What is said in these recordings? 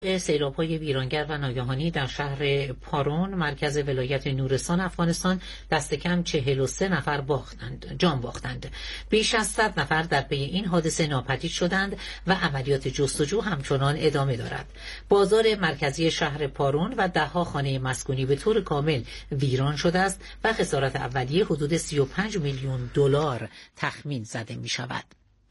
سیلاب‌های ویرانگر و ناگهانی در شهر پارون مرکز ولایت نورستان افغانستان دست کم 43 نفر جان باختند. بیش از 100 نفر در پی این حادثه ناپدید شدند و عملیات جستجو همچنان ادامه دارد. بازار مرکزی شهر پارون و ده‌ها خانه مسکونی به طور کامل ویران شده است و خسارت اولیه حدود 35 میلیون دلار تخمین زده می شود.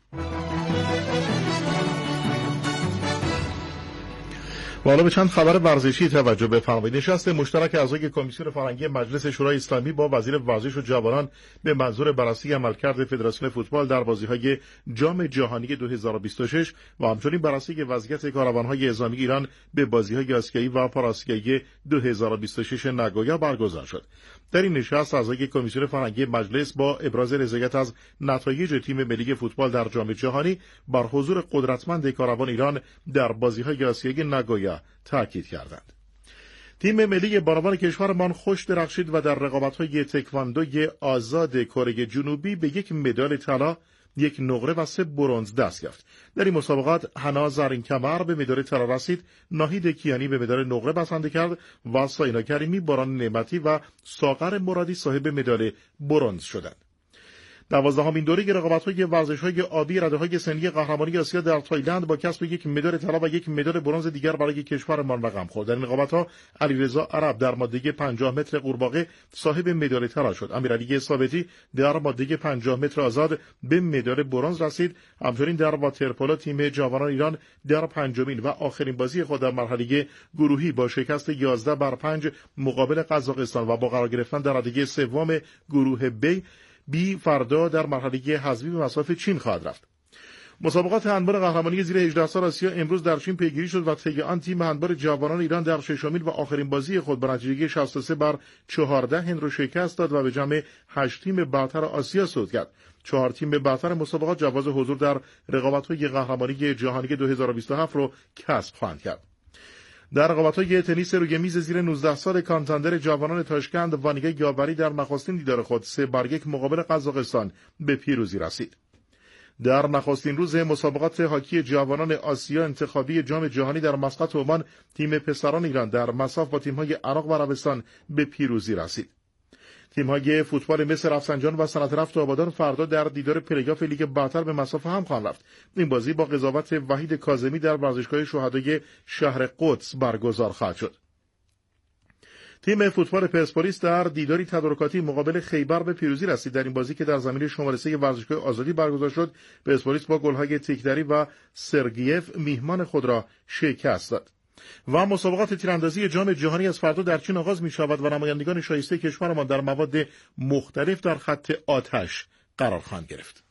و حالا به چند خبر ورزشی توجه بفرمایید. نشست مشترک اعضای کمیسیون فرهنگی مجلس شورای اسلامی با وزیر ورزش و جوانان به منظور بررسی عملکرد فدراسیون فوتبال در بازی‌های جام جهانی 2026 و همچنین بررسی وضعیت کاروان‌های اعزامی ایران به بازی‌های آسیایی و پاراسیایی 2026 ناگویا برگزار شد. در این نشست اعضای کمیسیون فرهنگی مجلس با ابراز رضایت از نتایج تیم ملی فوتبال در جام جهانی بر حضور قدرتمند کاروان ایران در بازی‌های آسیایی ناگویا تاکید کردند. تیم ملی بانوان کشورمان خوش درخشید و در رقابت‌های تکواندوی آزاد کره جنوبی به 1 مدال طلا، 1 نقره و 3 برنز دست یافت. در این مسابقات حنا زرین کمر به مدال طلا رسید، ناهید کیانی به مدال نقره بسنده کرد و ساینا کریمی، باران نعمتی و ساغر مرادی صاحب مدال برنز شدند. 12مین دوره رقابت‌های ورزش‌های آبی رده‌های سنی قهرمانی آسیا در تایلند با کسب 1 مدال طلا و 1 مدال برنز دیگر برای کشورمان رقم خورد. در این رقابت‌ها علیرضا عرب در ماده 50 متر قورباغه صاحب مدال طلا شد. امیرعلی ثابتی در ماده 50 متر آزاد به مدال برنز رسید. همچنین در واترپولو تیم جوانان ایران در پنجمین و آخرین بازی خود در مرحله گروهی با شکست 11-5 مقابل قزاقستان و با قرار گرفتن در رده سوم گروه بی فردا در مرحله حذفی به مصاف چین خواهد رفت. مسابقات هندبال قهرمانی زیر 18 سال آسیا امروز در چین پیگیری شد و طی آن تیم هندبال جوانان ایران در ششمین و آخرین بازی خود با نتیجه 63-14 هند را شکست داد و به جمع 8 تیم برتر آسیا صعود کرد. 4 تیم برتر مسابقات جواز حضور در رقابت‌های قهرمانی جهانی 2027 را کسب خواهند کرد. در رقابت‌های تنیس روی میز زیر 19 سال کانتاندر جوانان تاشکند وانیگا یاوری در نخستین دیدار خود 3-1 مقابل قزاقستان به پیروزی رسید. در نخستین روز مسابقات هاکی جوانان آسیا انتخابی جام جهانی در مسقط عمان تیم پسران ایران در مصاف با تیم‌های عراق و عربستان به پیروزی رسید. تیم‌های فوتبال مصر، رفسنجان و صنعت نفت آبادان فردا در دیدار پلی‌آف لیگ برتر به مصاف هم خواهند رفت. این بازی با قضاوت وحید کاظمی در ورزشگاه شهدای شهر قدس برگزار خواهد شد. تیم فوتبال پرسپولیس در دیداری تدارکاتی مقابل خیبر به پیروزی رسید. در این بازی که در زمین شماره 3 ورزشگاه آزادی برگزار شد، پرسپولیس با گل‌های تکدری و سرگیف میهمان خود را شکست داد. و مسابقات تیراندازی جام جهانی از فردا در چین آغاز می شود و نمایندگان شایسته کشورمان در مواد مختلف در خط آتش قرار خواهند گرفت.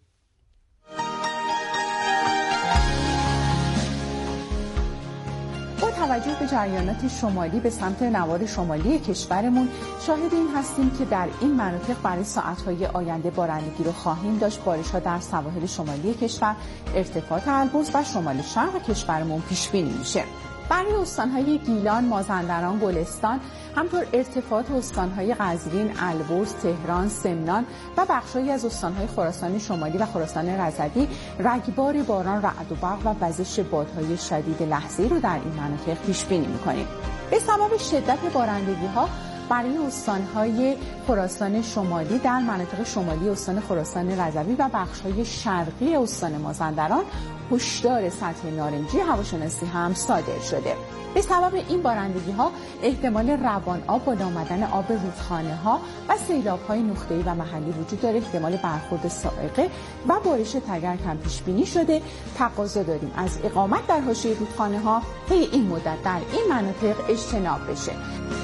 با توجه به جریانات شمالی به سمت نوار شمالی کشورمون شاهد این هستیم که در این مناطق برای ساعت‌های آینده بارندگی رو خواهیم داشت. بارش‌ها در سواحل شمالی کشور، ارتفاعات البرز و شمال شرق کشورمون پیش بینی میشه. برای استان‌های گیلان، مازندران، گلستان، همطور ارتفاعات استان‌های قزوین، البرز، تهران، سمنان و بخش‌هایی از استان‌های خراسان شمالی و خراسان رضوی رگبار باران، رعد و برق و وزش بادهای شدید لحظه‌ای رو در این مناطق پیش بینی می‌کنیم. به سبب شدت بارندگی‌ها برای استان‌های خراسان شمالی در مناطق شمالی استان خراسان رضوی و بخش‌های شرقی استان مازندران هشدار سطح نارنجی هواشناسی هم صادر شده. به سبب این بارندگی‌ها احتمال روان آب، بالا آمدن آب رودخانه‌ها و سیلاب‌های نقطه‌ای و محلی وجود داره. احتمال برخورد صاعقه و بارش تگرگ هم پیش بینی شده. تقاضا داریم از اقامت در حاشیه رودخانه‌ها طی این مدت در این مناطق اجتناب بشه.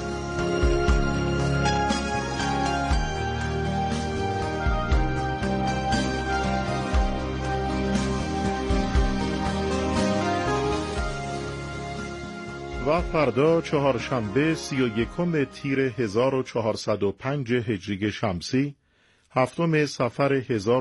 و فردا چهارشنبه 31 تیر 1405 هجری شمسی، 7 صفر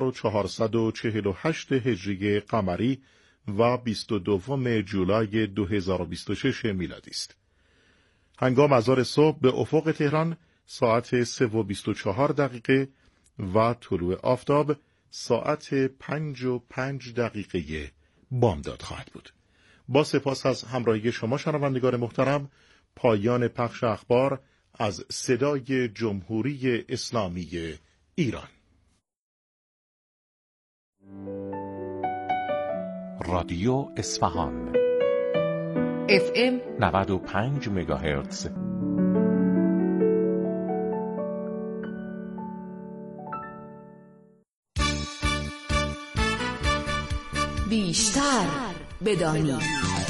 1448 هجری قمری و 22 جولای 2026 میلادی است. هنگام اذان صبح به افق تهران ساعت 3:24 و طلوع آفتاب ساعت 5:05 بامداد خواهد بود. با سپاس از همراهی شما شنوندگان محترم، پایان پخش اخبار از صدای جمهوری اسلامی ایران. رادیو اصفهان FM 95 مگاهرتز. بیشتر بدانید.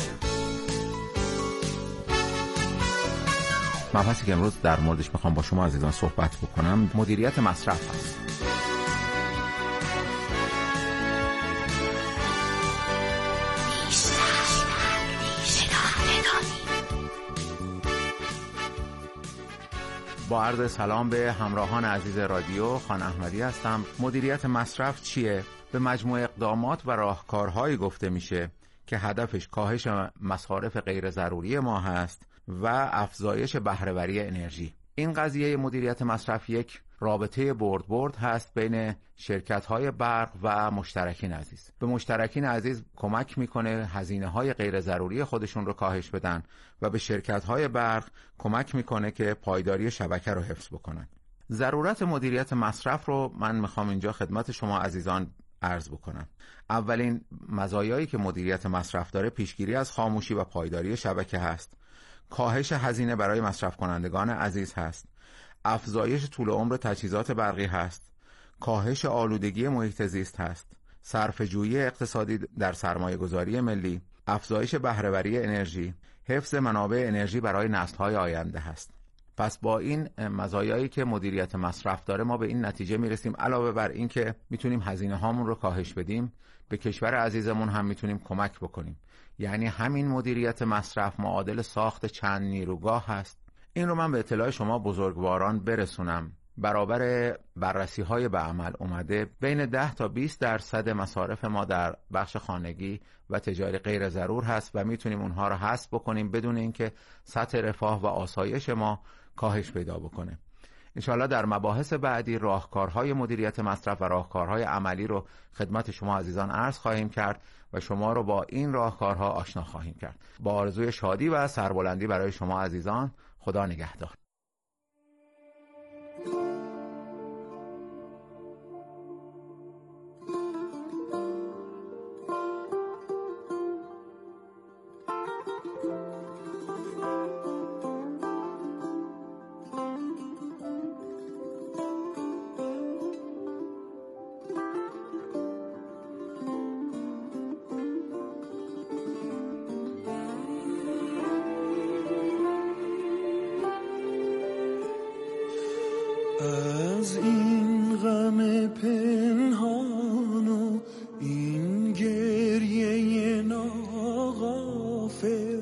مبحثی که امروز در موردش میخوام با شما عزیزان صحبت بکنم مدیریت مصرف هست. با عرض سلام به همراهان عزیز رادیو، خان احمدی هستم. مدیریت مصرف چیه؟ به مجموع اقدامات و راهکارهایی گفته میشه که هدفش کاهش مصارف غیر ضروری ما هست و افزایش بهره‌وری انرژی. این قضیه مدیریت مصرف یک رابطه برد هست بین شرکت‌های برق و مشترکین عزیز. به مشترکین عزیز کمک میکنه هزینه‌های غیر ضروری خودشون رو کاهش بدن و به شرکت‌های برق کمک میکنه که پایداری شبکه رو حفظ بکنن. ضرورت مدیریت مصرف رو من میخوام اینجا خدمت شما عزیزان عرض بکنم. اولین مزایایی که مدیریت مصرف داره پیشگیری از خاموشی و پایداری شبکه هست، کاهش هزینه برای مصرف کنندگان عزیز هست، افزایش طول عمر تجهیزات برقی هست، کاهش آلودگی محیط زیست هست، صرفه‌جویی اقتصادی در سرمایه‌گذاری ملی، افزایش بهره‌وری انرژی، حفظ منابع انرژی برای نسل‌های آینده هست. پس با این مزایایی که مدیریت مصرف داره ما به این نتیجه میرسیم علاوه بر این که میتونیم هزینه هامون رو کاهش بدیم، به کشور عزیزمون هم میتونیم کمک بکنیم. یعنی همین مدیریت مصرف معادل ساخت چند نیروگاه هست. این رو من به اطلاع شما بزرگواران برسونم. برابر بررسی‌های به عمل اومده بین 10 تا 20% مصارف ما در بخش خانگی و تجاری غیر ضرور هست و میتونیم اونها رو حذف بکنیم بدون اینکه سطح رفاه و آسایش ما کاهش پیدا بکنه. انشاءالله در مباحث بعدی راهکارهای مدیریت مصرف و راهکارهای عملی رو خدمت شما عزیزان عرض خواهیم کرد و شما رو با این راهکارها آشنا خواهیم کرد. با آرزوی شادی و سربلندی برای شما عزیزان، خدا نگهدار. از این غم پنهان و این گریه ناغافل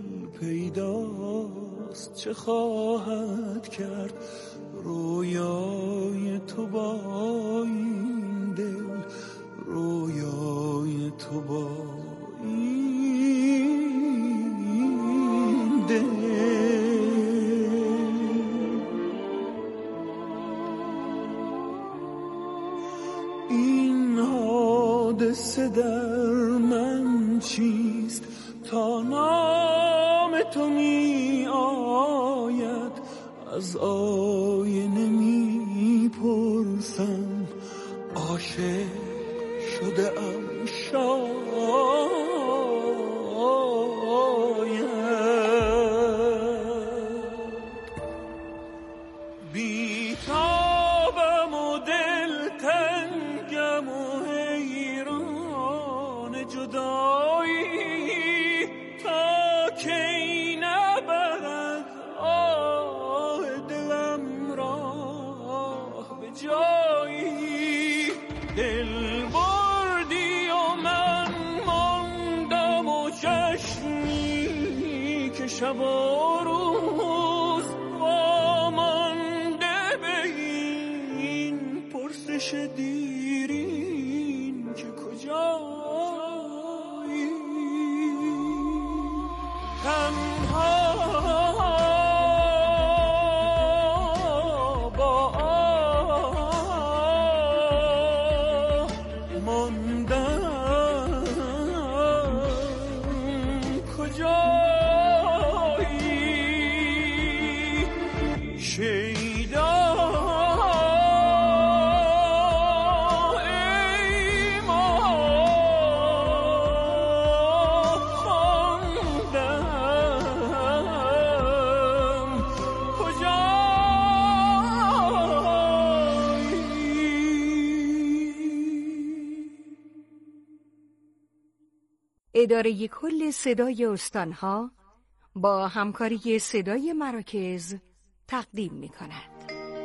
پیداست چه خواهد کرد رویای تو با این دل، رویای تو با این دل. حادثه در من چیست تا نام تو می آید، از آینه می پرسم عاشق شده ام شاید. بیتابم و دلتنگم و جدایی تا کی نبرد آه دلم راه به جایی. دل بردی و من ماندم و چشمی که شب و روز وامانده به این پرسش دیرین که کجا تنها با آه ماندم. اداره کل صدای استانها با همکاری صدای مراکز تقدیم می کند.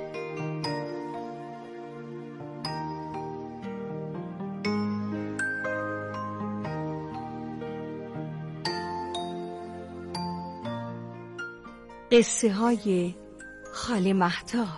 قصه های خاله مهتاب.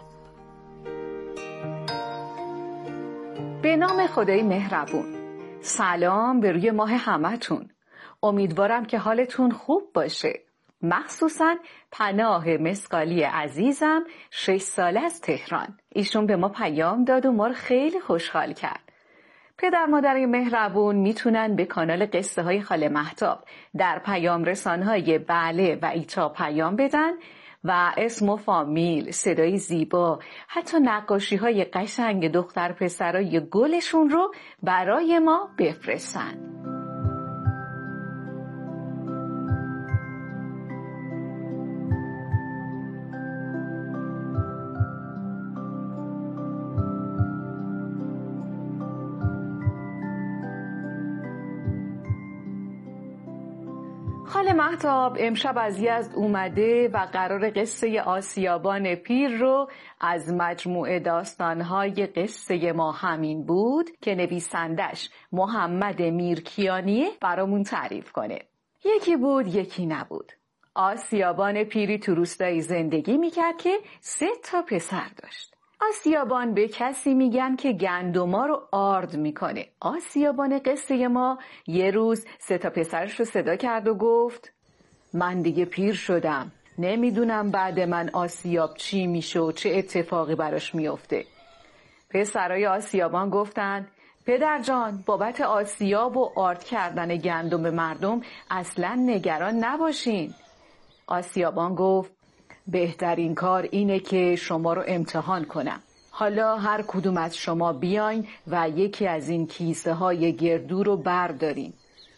به نام خدای مهربون. سلام به روی ماه همتون. امیدوارم که حالتون خوب باشه. مخصوصا پناه مسقالی عزیزم 6 ساله از تهران. ایشون به ما پیام داد و ما رو خیلی خوشحال کرد. پدر مادر مهربون میتونن به کانال قصه های خاله مهتاب در پیام رسانهای بله و ایتا پیام بدن و اسم و فامیل، صدای زیبا، حتی نقاشی های قشنگ دختر پسرای گلشون رو برای ما بفرستن. خاله مهتاب امشب از یزد اومده و قرار قصه آسیابان پیر رو از مجموعه داستانهای قصه ما همین بود که نویسندش محمد میرکیانیه برامون تعریف کنه. یکی بود یکی نبود. آسیابان پیری تو روستایی زندگی میکرد که 3 پسر داشت. آسیابان به کسی میگن که گندما رو آرد میکنه. آسیابان قصه ما یه روز 3 پسرش رو صدا کرد و گفت من دیگه پیر شدم، نمیدونم بعد من آسیاب چی میشه و چه اتفاقی براش میفته. پسرای آسیابان گفتن پدر جان بابت آسیاب و آرد کردن گندم مردم اصلا نگران نباشین. آسیابان گفت بهترین کار اینه که شما رو امتحان کنم. حالا هر کدوم از شما بیاین و یکی از این کیسه های گردو رو بردارین.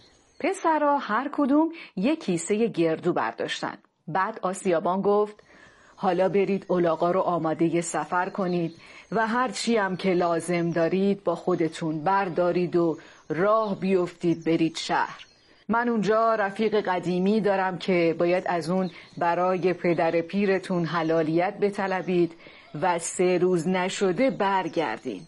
پسرها هر کدوم یک کیسه گردو برداشتن. بعد آسیابان گفت حالا برید الاغا رو آماده سفر کنید و هر چی هم که لازم دارید با خودتون بردارید و راه بیفتید برید شهر. من اونجا رفیق قدیمی دارم که باید از اون برای پدر پیرتون حلالیت بطلبید و 3 روز نشده برگردین،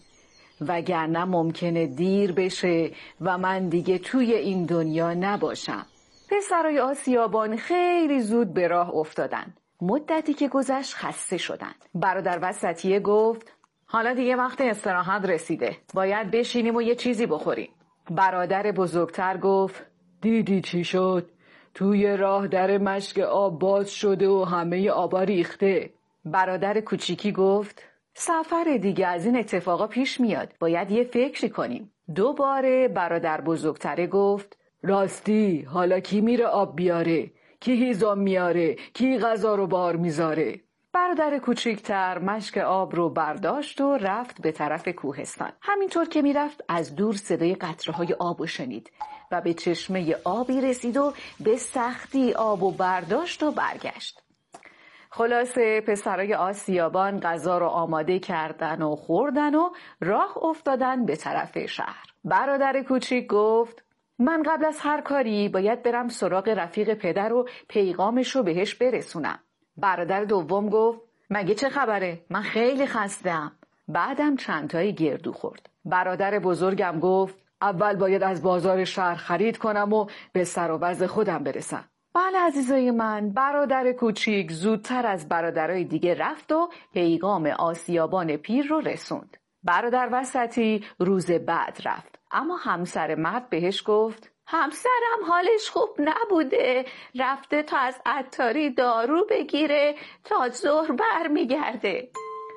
وگرنه ممکنه دیر بشه و من دیگه توی این دنیا نباشم. پسرای آسیابان خیلی زود به راه افتادن. مدتی که گذشت خسته شدن. برادر وسطیه گفت حالا دیگه وقت استراحت رسیده، باید بشینیم و یه چیزی بخوریم. برادر بزرگتر گفت دیدی چی شد؟ توی راه در مشک آب باز شده و همه آبا ریخته. برادر کوچیکی گفت سفر دیگه از این اتفاقا پیش میاد، باید یه فکری کنیم. دوباره برادر بزرگتره گفت راستی حالا کی میره آب بیاره؟ کی هیزم میاره؟ کی غذا رو بار میذاره؟ برادر کوچیکتر مشک آب رو برداشت و رفت به طرف کوهستان. همینطور که میرفت از دور صدای قطره‌های آب رو شنید و به چشمه آبی رسید و به سختی آب و برداشت و برگشت. خلاصه پسرای آسیابان غذا رو آماده کردن و خوردن و راه افتادن به طرف شهر. برادر کوچیک گفت من قبل از هر کاری باید برم سراغ رفیق پدر و پیغامش رو بهش برسونم. برادر دوم گفت مگه چه خبره؟ من خیلی خسته‌ام. بعدم چند تایی گردو خورد. برادر بزرگم گفت اول باید از بازار شهر خرید کنم و به سر و وضع خودم برسم. بله عزیزای من، برادر کوچیک زودتر از برادرای دیگه رفت و پیغام آسیابان پیر رو رسوند. برادر وسطی روز بعد رفت، اما همسر مرد بهش گفت همسرم حالش خوب نبوده، رفته تا از عطاری دارو بگیره تا ظهر برمیگرده.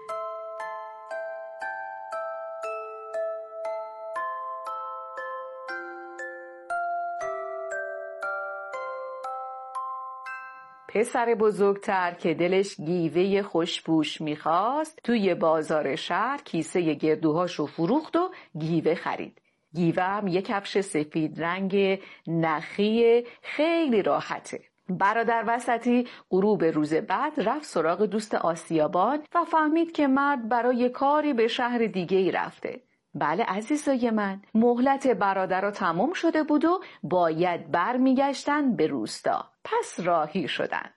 پسر بزرگتر که دلش گیوه خوشبوش میخواست توی بازار شهر کیسه گردوهاشو فروخت و گیوه خرید. گیوه هم یک کفش سفید رنگ نخی خیلی راحته. برادر وسطی غروب روز بعد رفت سراغ دوست آسیابان و فهمید که مرد برای کاری به شهر دیگه ای رفته. بله عزیزای من، مهلت برادرها تمام شده بود و باید برمیگشتن به روستا. پس راهی شدن.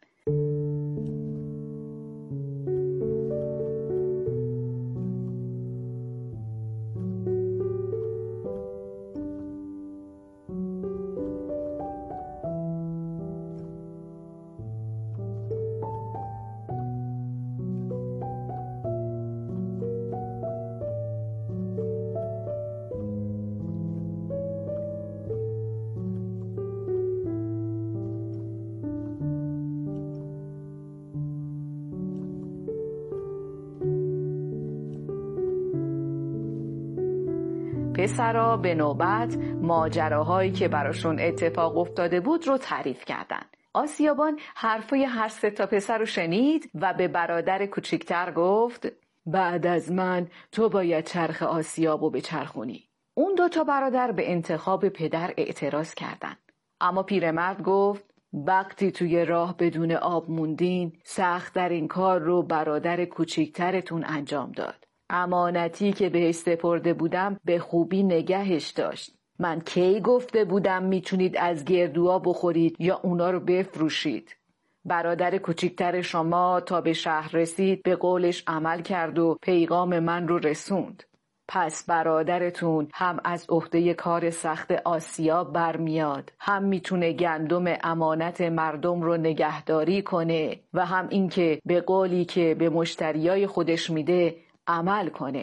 پسرا به نوبت ماجراهایی که براشون اتفاق افتاده بود رو تعریف کردن. آسیابان حرفای هر سه تا پسر رو شنید و به برادر کوچیکتر گفت بعد از من تو باید چرخ آسیابو بچرخونی. اون 2 تا برادر به انتخاب پدر اعتراض کردن. اما پیرمرد گفت وقتی توی راه بدون آب موندین، سخت در این کار رو برادر کوچیکترتون انجام داد. امانتی که بهش سپرده بودم به خوبی نگهش داشت. من کی گفته بودم میتونید از گردوها بخورید یا اونا رو بفروشید؟ برادر کوچیکتر شما تا به شهر رسید به قولش عمل کرد و پیغام من رو رسوند. پس برادرتون هم از عهده کار سخت آسیاب برمیاد، هم میتونه گندم امانت مردم رو نگهداری کنه و هم اینکه به قولی که به مشتریای خودش میده عمل کنه.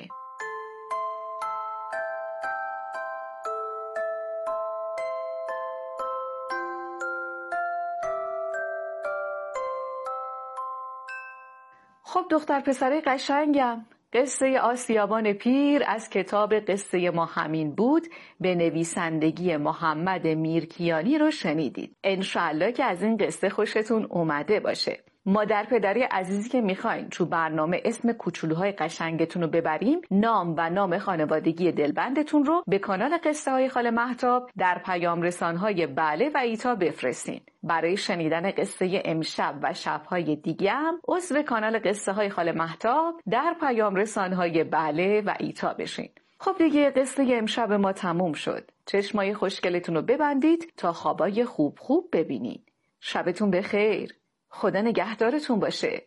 خب دختر پسره قشنگم، قصه آسیابان پیر از کتاب قصه ما همین بود به نویسندگی محمد میرکیانی رو شنیدید. انشالله که از این قصه خوشتون اومده باشه. مادر پدری عزیزی که میخواین تو برنامه اسم کوچولوهای قشنگتون رو ببریم، نام و نام خانوادگی دلبندتون رو به کانال قصه های خاله مهتاب در پیام رسانهای بله و ایتا بفرستین. برای شنیدن قصه امشب و شبهای دیگه هم عضو کانال قصه های خاله مهتاب در پیام رسانهای بله و ایتا بشین. خب دیگه قصه امشب ما تموم شد. چشمای خوشگلتون رو ببندید تا خوابای خوب ببینین. شبتون بخیر. خدا نگهدارتون باشه.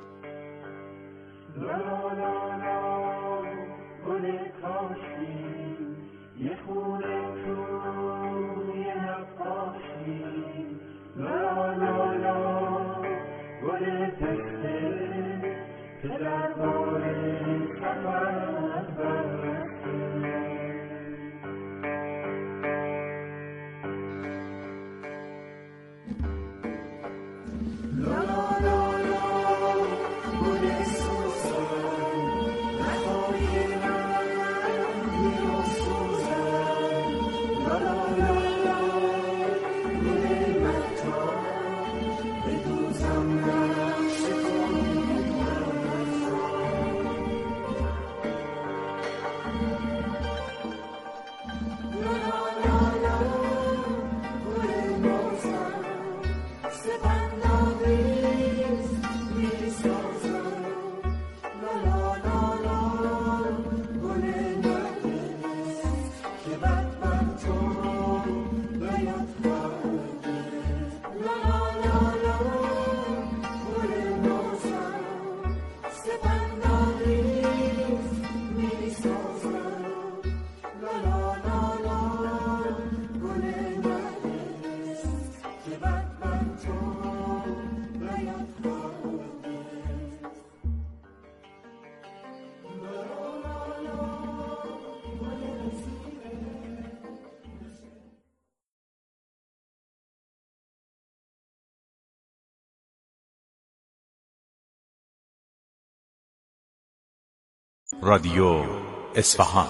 رادیو اصفهان.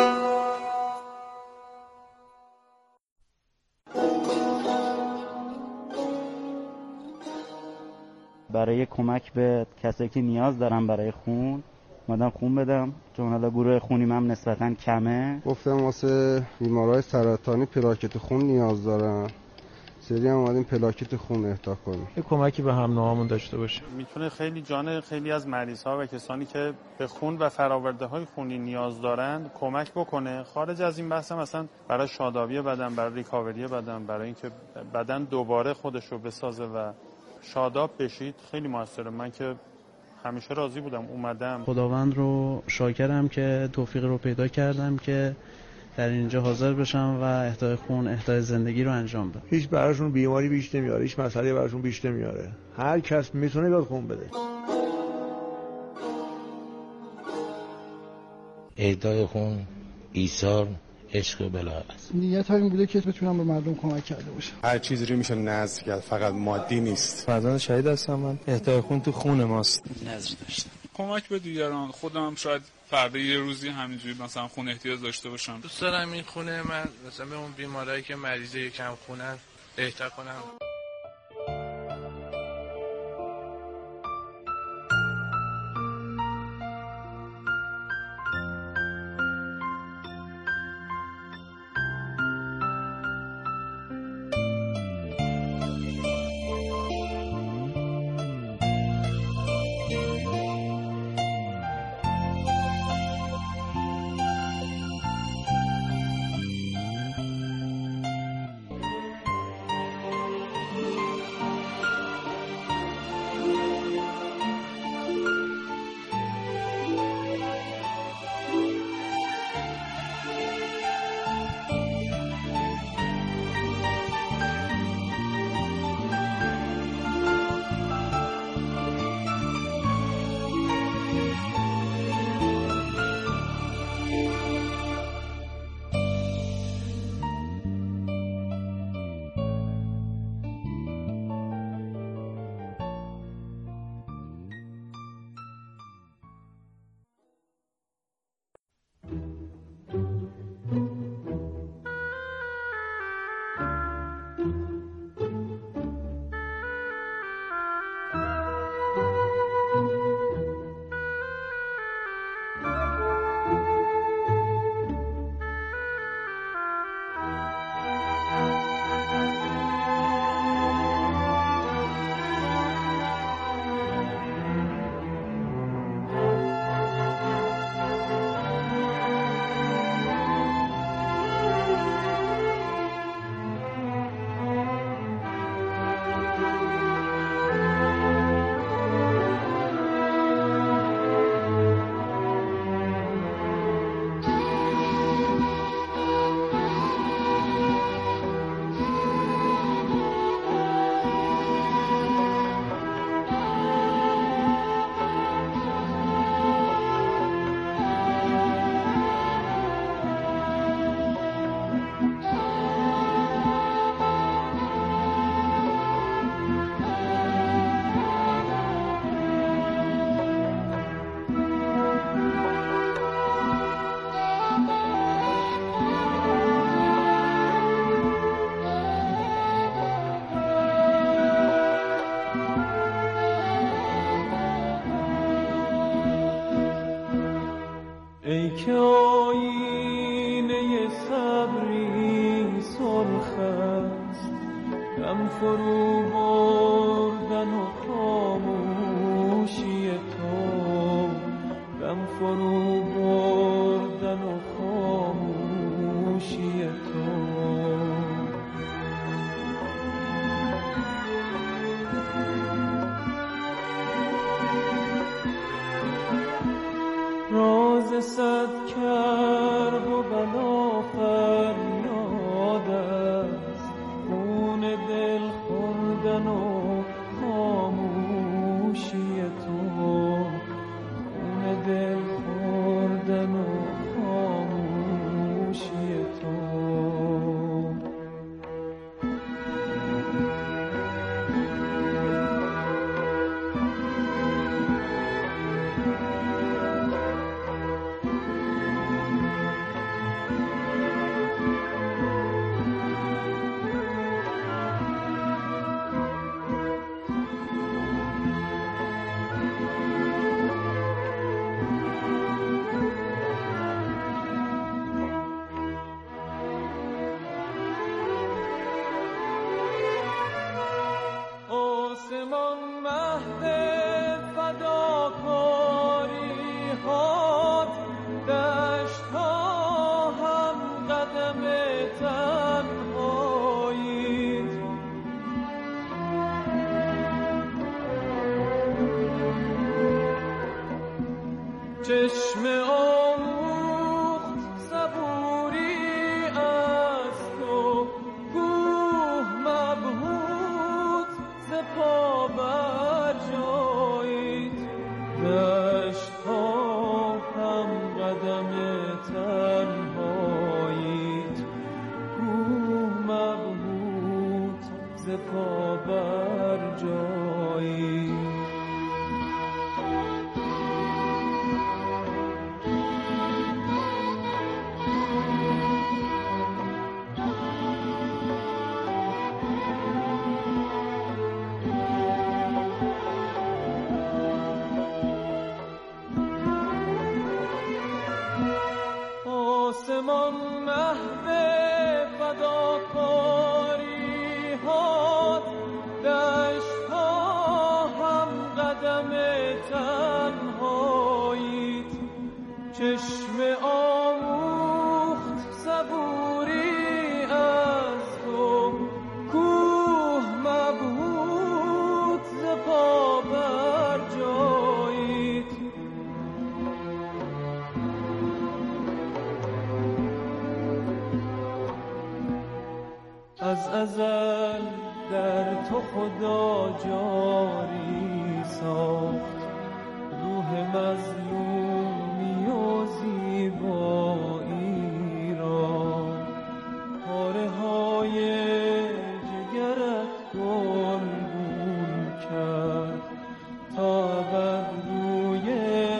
برای کمک به کسایی که نیاز دارن برای خون اومدم خون بدم، چون حالا گروه خونیم هم نسبتاً کمه. گفتم واسه بیمارای سرطانی پلاکت خون نیاز دارن. سری هم اومدیم پلاکت خون اهدا کنیم. یه کمکی به هم نوعامون داشته باشه. میتونه خیلی جان خیلی از مریض‌ها و کسانی که به خون و فرآورده‌های خونی نیاز دارند کمک بکنه. خارج از این بحث هم مثلا برای شادابی بدن، برای ریکاوری بدن، برای اینکه بدن دوباره خودش رو بسازه و شاداب بشید خیلی موثره. من که همیشه راضی بودم اومدم. خداوند رو شاکرم که توفیق رو پیدا کردم که در اینجا حاضر بشم و اهدای خون، اهدای زندگی رو انجام بدم. هیچ براشون بیماری بیش نمیاره، هیچ مسئله براشون بیش نمیاره. هر کس میتونه بیاد خون بده. اهدای خون، ایثار، عشق و بلاغت. نیت این بوده که بتونم به مردم کمک کرده باشم. هر چیزی رو میشه نذر کرد، فقط مادی نیست. فرزند شهید هستم من. اهدای خون تو خون ماست. نذر داشتم. کمک به دیگران. خودم شاید فردا یه روزی همینجوری مثلا خون احتیاج داشته باشم. دوست دارم این خونه من مثلا به اون بیمارایی که مریضه کم خونن اهدا کنم. ای که آینه صبری سرخ است، غم فرو بردن و خاموشی تو، غم فرو بردن و خاموشی تو. راز صد کرب و بلا فریاد است، خون دل خوردن و خاموشی تو، خون دل خوردن و خاموشی تو. آسمان مهد فداکاری هات، دشت ها هم قدم تنهایید. چشم آموخت صبوری از تو، کوه مبهوت ز پا برجایید. دشت ها هم قدم تنهایید، کوه مبهوت ز پا برجایید. آسمان مهد فداکاری هات، دشت ها هم قدم تنهایید. چشم آموخت صبوری از تو، کوه مبهوت ز پا برجایید. از ازل در تو خدا جاری ساخت، روح مظلومی و زیبایی را. پاره های جگرت گلگون کرد، تا بر روی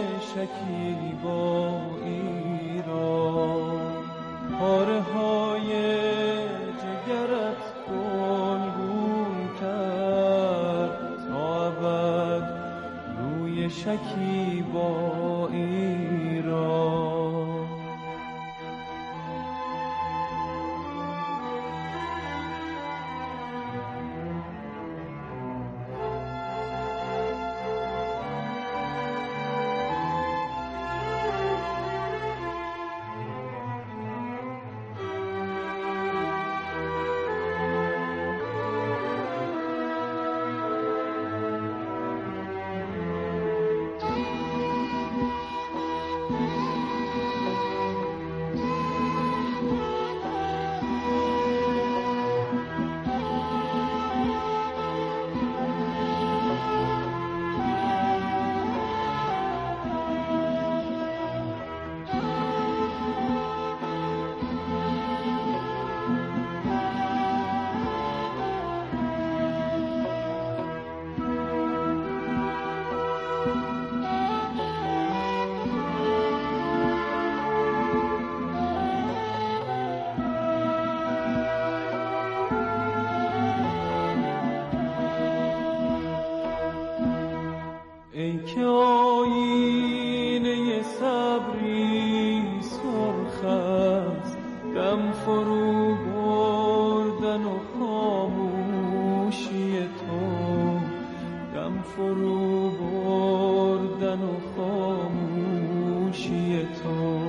شکیبایی را. پاره های جگرت گلگون کرد، تا ابد روی شکیبایی را. ای که آینه صبری سرخ است، دم فرو بردن و خاموشی تو. دم فرو بردن و خاموشی تو.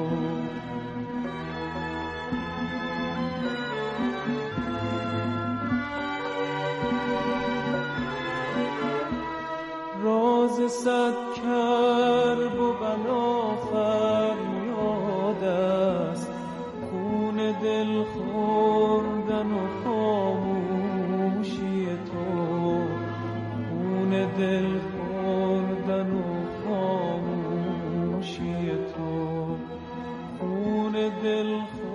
راز صد کرب و بلا فریاد است، خون دل خوردن و خاموشی تو. خون دل خوردن و خاموشی تو. خون دل